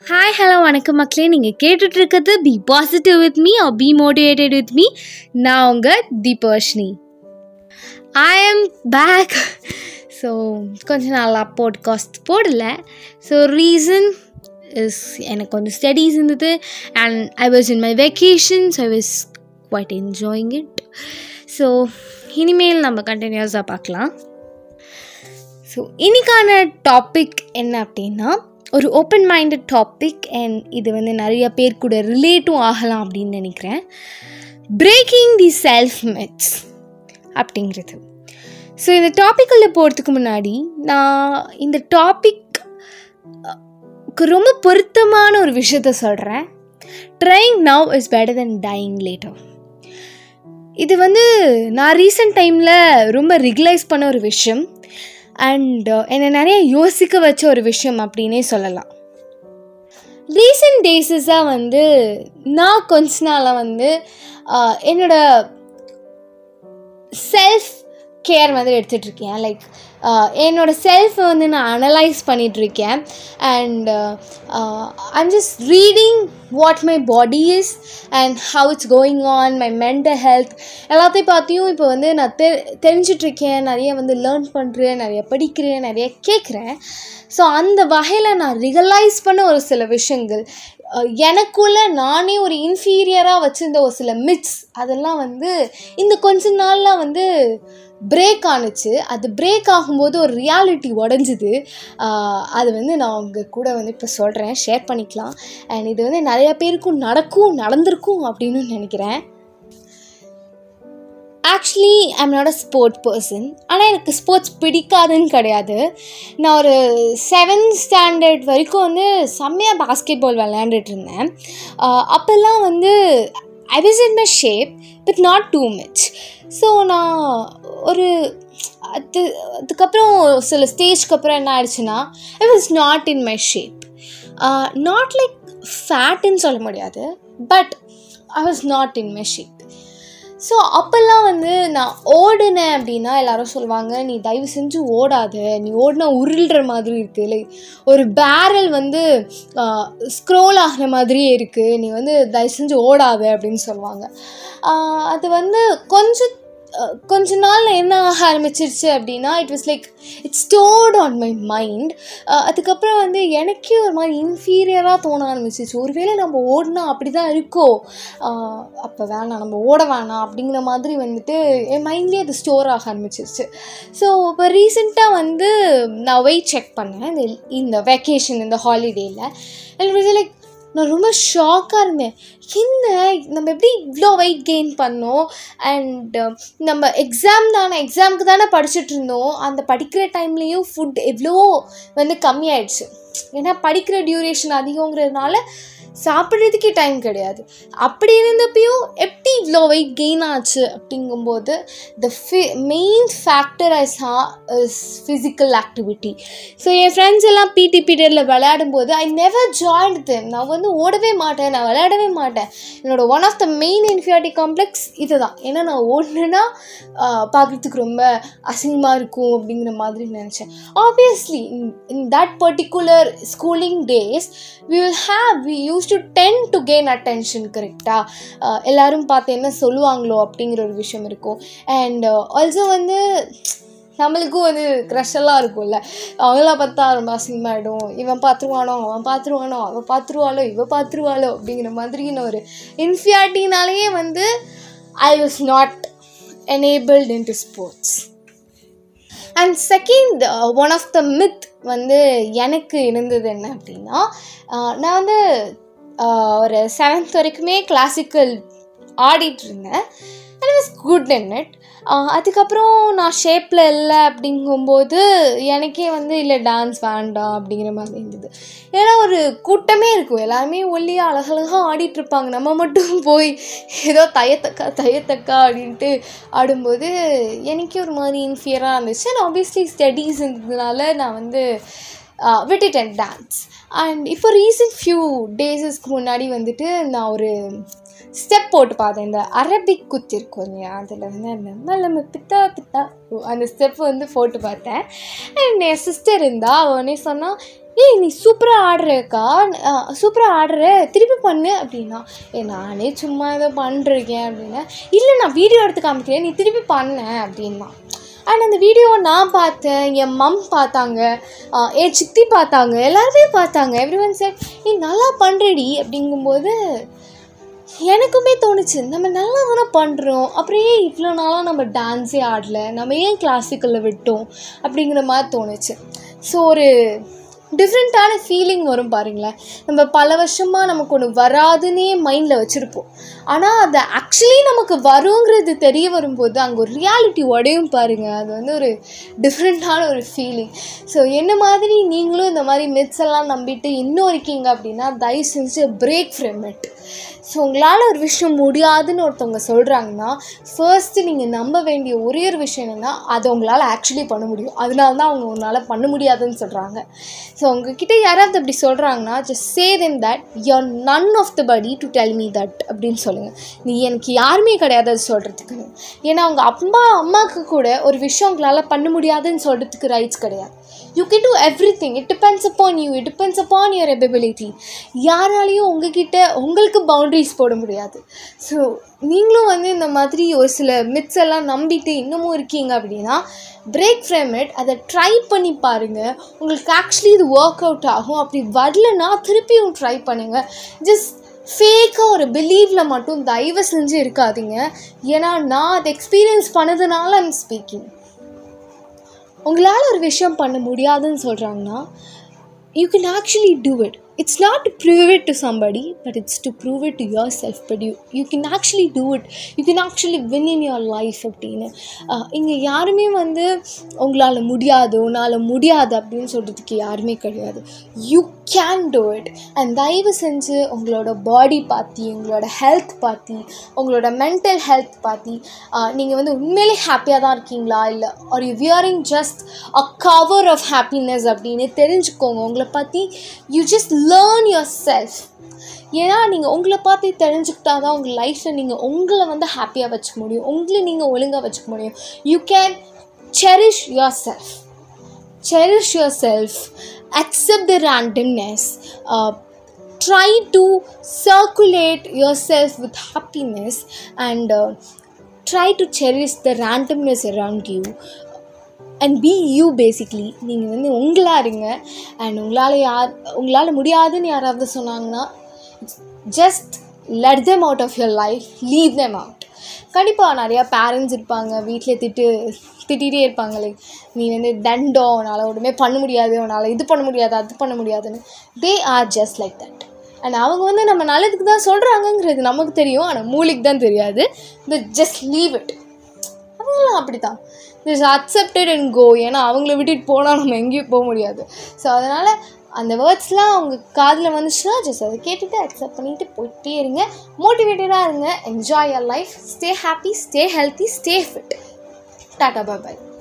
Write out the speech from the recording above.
Hi hello வணக்கம் மக்களே. நீங்கள் கேட்டுட்ருக்கிறது be positive with me or be motivated with me. நான் உங்கள் தீபவர்ஷினி. ஐ ஆம் பேக். ஸோ கொஞ்ச நாளாக பாட்காஸ்ட் போடல. ஸோ ரீசன் இஸ் எனக்கு கொஞ்சம் ஸ்டடீஸ் இருந்தது and I was in my vacations. I was quite enjoying it. So இனிமேல் நம்ம கண்டினியூஸாக பார்க்கலாம். ஸோ இன்றைக்கான டாபிக் என்ன அப்படின்னா, ஒரு ஓப்பன் மைண்டட் டாபிக் அண்ட் இது நிறைய பேர் கூட ரிலேட்டும் ஆகலாம் அப்படின்னு நினைக்கிறேன். பிரேக்கிங் தி செல்ஃப் மித்ஸ் அப்படிங்கிறது. ஸோ இந்த டாப்பிக்குள்ளே போகிறதுக்கு முன்னாடி நான் இந்த டாபிக்கு ரொம்ப பொருத்தமான ஒரு விஷயத்த சொல்கிறேன். Trying now is better then dying later. இது நான் ரீசெண்ட் டைமில் ரொம்ப ரியலைஸ் பண்ண ஒரு விஷயம் அண்ட் என்னை நிறைய யோசிக்க வச்ச ஒரு விஷயம் அப்படின்னே சொல்லலாம். ரீசெண்ட் டேஸஸாக நான் கொஞ்ச நாளாக என்னோட செல்ஃப் கேர் எடுத்துகிட்ருக்கேன். லைக் என்னோடய செல்ஃபை நான் அனலைஸ் பண்ணிகிட்ருக்கேன் and I'm just reading what my body is and how it's going on, my mental health எல்லாத்தையும் பார்த்தியும் இப்போ நான் தெரிஞ்சிட்ருக்கேன். நிறைய லேர்ன் பண்ணுறேன், நிறைய படிக்கிறேன், நிறைய கேட்குறேன். ஸோ அந்த வகையில் நான் ரியலைஸ் பண்ண ஒரு சில விஷயங்கள், எனக்குள்ளே நானே ஒரு இன்ஃபீரியராக வச்சுருந்த ஒரு சில மித்ஸ், அதெல்லாம் இந்த கொஞ்ச நாளில் பிரேக் ஆணுச்சு. அது பிரேக் ஆகும்போது ஒரு ரியாலிட்டி உடஞ்சிது. அது நான் உங்கள் கூட இப்போ சொல்கிறேன், ஷேர் பண்ணிக்கலாம். அண்ட் இது நிறைய பேருக்கும் நடந்திருக்கும் அப்படின்னு நினைக்கிறேன். Actually I'm not a sport person. ஆனால் எனக்கு ஸ்போர்ட்ஸ் பிடிக்காதுன்னு கிடையாது. நான் ஒரு 7th ஸ்டாண்டர்ட் வரைக்கும் செம்மையாக பாஸ்கெட் பால் விளையாண்டுட்டு இருந்தேன். அப்போல்லாம் I was in my shape but not too much. So நான் ஒரு அதுக்கப்புறம் சில ஸ்டேஜ்க்கு அப்புறம் என்ன ஆயிடுச்சுன்னா, I was not in my shape. Not like ஃபேட்டுன்னு சொல்ல முடியாது, but I was not in my shape. So அப்போல்லாம் நான் ஓடினேன் அப்படின்னா எல்லோரும் சொல்லுவாங்க, நீ தயவு செஞ்சு ஓடாத, நீ ஓடினா உருள்ற மாதிரி இருக்குது, லைக் ஒரு பேரல் ஸ்க்ரோல் ஆகிற மாதிரியே இருக்குது, நீ தயவு செஞ்சு ஓடாத அப்படின்னு சொல்லுவாங்க. அது கொஞ்ச நாளில் என்ன ஆக ஆரம்பிச்சிருச்சு அப்படின்னா, it was like it's stored on my mind. அதுக்கப்புறம் எனக்கே ஒரு மாதிரி இன்ஃபீரியராக தோண ஆரம்பிச்சிச்சு. ஒருவேளை நம்ம ஓடினா அப்படி தான் இருக்கோ, அப்போ வேணாம், நம்ம ஓட வேணாம் அப்படிங்கிற மாதிரி என் மைண்ட்லேயே அது ஸ்டோர் ஆக ஆரம்பிச்சிருச்சு. ஸோ இப்போ ரீசெண்டாக நான் வெயிட் செக் பண்ணேன் இந்த வெக்கேஷன், இந்த ஹாலிடேயில். அண்ட் லைக் நான் ரொம்ப ஷாக்காக இருந்தேன். என்ன நம்ம எப்படி இவ்வளோ வெயிட் கெயின் பண்ணோம்? அண்ட் நம்ம எக்ஸாமுக்கு தானே படிச்சுட்டு இருந்தோம். அந்த படிக்கிற டைம்லேயும் ஃபுட் எவ்வளோ கம்மியாயிடுச்சு. ஏன்னா படிக்கிற டியூரேஷன் அதிகங்கிறதுனால சாப்பிட்றதுக்கே டைம் கிடையாது. அப்படி இருந்தப்பையும் எப்படி இவ்வளோ வெயிட் கெயின் ஆச்சு அப்படிங்கும்போது the main factor I saw is physical activity. So என் ஃப்ரெண்ட்ஸ் எல்லாம் பிடி பீரியடில் விளையாடும்போது ஐ நெவர் ஜாயின்ட் தெம். நான் ஓடவே மாட்டேன், நான் விளையாடவே மாட்டேன். என்னோடய one of the main inferiority complex இது தான். ஏன்னா நான் ஓடுனேன்னா பார்க்குறதுக்கு ரொம்ப அசிங்கமாக இருக்கும் அப்படிங்கிற மாதிரி நினச்சேன். Obviously in that particular schooling days we used to tend to gain attention, கரெக்டாக எல்லோரும் பார்த்து என்ன சொல்லுவாங்களோ அப்படிங்கிற ஒரு விஷயம் இருக்கும். அண்ட் ஆல்சோ நம்மளுக்கும் க்ரஷெல்லாம் இருக்கும்ல, அவங்களாம் பார்த்தா ரொம்ப அசிங்கமாகிடும், இவன் பார்த்துருவானோ, அவன் பார்த்துருவானோ, அவள் பார்த்துருவாளோ, இவள் பார்த்துருவாளோ அப்படிங்கிற மாதிரின்னு ஒரு இன்ஃபியாரிட்டினாலேயே I was not enabled into sports. And second one of the myth எனக்கு இருந்தது என்ன அப்படின்னா, நான் ஒரு 7th வரைக்குமே கிளாசிக்கல் ஆடிட்டு இருந்தேன். And I was good in it. அதுக்கப்புறம் நான் ஷேப்பில் இல்லை அப்படிங்கும்போது எனக்கே இல்லை டான்ஸ் வேண்டாம் அப்படிங்கிற மாதிரி இருந்தது. ஏன்னா ஒரு கூட்டமே இருக்கும், எல்லாருமே ஒல்லியாக அழகழகாக ஆடிட்டுருப்பாங்க, நம்ம மட்டும் போய் ஏதோ தையத்தக்கா அப்படின்ட்டு ஆடும்போது எனக்கே ஒரு மாதிரி இன்ஃபியராக இருந்துச்சு. அண்ட் ஆப்வியஸ்லி ஸ்டடீஸ் இருந்ததுனால நான் விட்டுட்டேன் டான்ஸ். அண்ட் இப்போ ரீசெண்ட் ஃபியூ டேஸஸ்க்கு முன்னாடி நான் ஒரு ஸ்டெப் போட்டு பார்த்தேன். இந்த அரபிக் குத்து இருக்கும் இல்லையா, அதில் நம்ம பித்தா பித்தா அந்த ஸ்டெப் போட்டு பார்த்தேன். அண்ட் என் சிஸ்டர் இருந்தால் அவனே சொன்னால், ஏய் நீ சூப்பராக ஆடுறக்கா, சூப்பராக ஆடுற, திருப்பி பண்ணு அப்படின்னா, நானே சும்மா ஏதோ பண்ணிருக்கேன் அப்படின்னா, இல்லை நான் வீடியோ எடுத்து காமிக்கிறேன், நீ திருப்பி பண்ண அப்படின்னா. அண்ட் அந்த வீடியோவை நான் பார்த்தேன், என் மம் பார்த்தாங்க, என் சித்தி பார்த்தாங்க, எல்லாருமே பார்த்தாங்க. எவ்ரி ஒன் சேட் நீ நல்லா பண்ணுறடி அப்படிங்கும்போது எனக்குமே தோணுச்சு, நம்ம நல்லா தானே பண்ணுறோம், அப்புறம் ஏன் இவ்வளோ நாளாக நம்ம டான்ஸே ஆடலை, நம்ம ஏன் கிளாசிக்கலில் விட்டோம் அப்படிங்கிற மாதிரி தோணுச்சு. ஸோ ஒரு டிஃப்ரெண்ட்டான ஃபீலிங் வரும் பாருங்களேன். நம்ம பல வருஷமாக நமக்கு ஒன்று வராதுன்னே மைண்டில் வச்சுருப்போம். ஆனால் அது ஆக்சுவலி நமக்கு வருங்கிறது தெரிய வரும்போது அங்கே ஒரு ரியாலிட்டி உடையும் பாருங்கள். அது வந்து ஒரு டிஃப்ரெண்ட்டான ஒரு ஃபீலிங். ஸோ என்ன மாதிரி நீங்களும் இந்த மாதிரி மித்ஸ் எல்லாம் நம்பிட்டு இன்னும் இருக்கீங்க அப்படின்னா தயவு செஞ்சு பிரேக் ஃப்ரம் இட். ஸோ உங்களால் ஒரு விஷயம் முடியாதுன்னு ஒருத்தவங்க சொல்கிறாங்கன்னா ஃபர்ஸ்ட்டு நீங்கள் நம்ப வேண்டிய ஒரே ஒரு விஷயம் என்னென்னா அதை உங்களால் ஆக்சுவலி பண்ண முடியும். அதனால தான் அவங்க உங்களால் பண்ண முடியாதுன்னு சொல்கிறாங்க. ஸோ உங்ககிட்ட யாராவது அப்படி சொல்கிறாங்கன்னா just say them that you're none of the body to tell me that அப்படின்னு சொல்லுங்கள். நீ எனக்கு யாருமே கிடையாது அது சொல்கிறதுக்கு. ஏன்னா அவங்க அம்மாவுக்கு கூட ஒரு விஷயம் உங்களால் பண்ண முடியாதுன்னு சொல்கிறதுக்கு ரைட்ஸ் கிடையாது. You can do everything. It depends upon you. It depends upon your ability. யாராலையும் உங்களுக்கு பவுண்ட்ரிஸ் போட முடியாது. ஸோ நீங்களும் வந்து இந்த மாதிரி ஒரு சில மித்ஸ் எல்லாம் நம்பிட்டு இன்னமும் இருக்கீங்க அப்படின்னா பிரேக் ஃப்ரம் இட். அதை ட்ரை பண்ணி பாருங்கள். உங்களுக்கு ஆக்சுவலி இது ஒர்க் அவுட் ஆகும். அப்படி வரலன்னா திருப்பியும் ட்ரை பண்ணுங்கள். ஜஸ்ட் ஃபேக்காக ஒரு பிலீவில் மட்டும் தயவு செஞ்சு இருக்காதீங்க. ஏன்னா நான் அதை எக்ஸ்பீரியன்ஸ் பண்ணதுனால ஐம் ஸ்பீக்கிங். உங்களால் ஒரு விஷயம் பண்ண முடியாதுன்னு சொல்கிறாங்கன்னா you can actually do it. It's not to prove it to somebody, but it's to prove it to yourself. But you can actually do it. You can actually win in your life அப்படின்னு இங்கே யாருமே வந்து உங்களால் முடியாது அப்படின்னு சொல்கிறதுக்கு யாருமே கிடையாது. You can do it. And தயவு செஞ்சு உங்களோட பாடி பார்த்தி, உங்களோட ஹெல்த் பார்த்தி, உங்களோட மென்டல் ஹெல்த் பார்த்தி நீங்கள் வந்து உண்மையிலே ஹாப்பியாக தான் இருக்கீங்களா இல்லை are you wearing just a cover of happiness அப்படின்னு தெரிஞ்சுக்கோங்க. உங்களை பற்றி you just learn yourself. ஏன்னா நீங்கள் உங்களை பார்த்து தெரிஞ்சுக்கிட்டா தான் உங்கள் லைஃப்பில் நீங்கள் உங்களை வந்து ஹாப்பியாக வச்சுக்க முடியும், உங்களை நீங்கள் ஒழுங்காக வச்சுக்க முடியும். You can cherish yourself, accept the randomness, try to circulate yourself with happiness and try to cherish the randomness around you. And be you. Basically நீங்கள் வந்து உங்களாக இருங்க. அண்ட் உங்களால் முடியாதுன்னு யாராவது சொன்னாங்கன்னா just let them out of your life, leave them out. கண்டிப்பாக நிறையா பேரண்ட்ஸ் இருப்பாங்க, வீட்டில் திட்டிகிட்டே இருப்பாங்க, லைக் நீ வந்து தண்டோ, உன்னால் ஒன்றுமே பண்ண முடியாது, உன்னால் இது பண்ண முடியாது அது பண்ண முடியாதுன்னு. They are just like that. And அவங்க வந்து நம்ம நல்லதுக்கு தான் சொல்கிறாங்கங்கிறது நமக்கு தெரியும், ஆனால் மூளைக்கு தான் தெரியாது. Just leave it. அவங்களாம் அப்படி தான், ஜஸ்ட் அக்செப்டட் அண்ட் கோ. ஏன்னா அவங்கள விட்டுட்டு போனால் நம்ம எங்கேயும் போக முடியாது. ஸோ அதனால் அந்த வேர்ட்ஸ்லாம் அவங்க காதில் வந்துச்சுன்னா ஜஸ்ட் அதை கேட்டுட்டு அக்செப்ட் பண்ணிவிட்டு போயிட்டே இருங்க. மோட்டிவேட்டடாக இருங்க. Enjoy your life. Stay happy, stay healthy, stay fit. Tata, bye bye.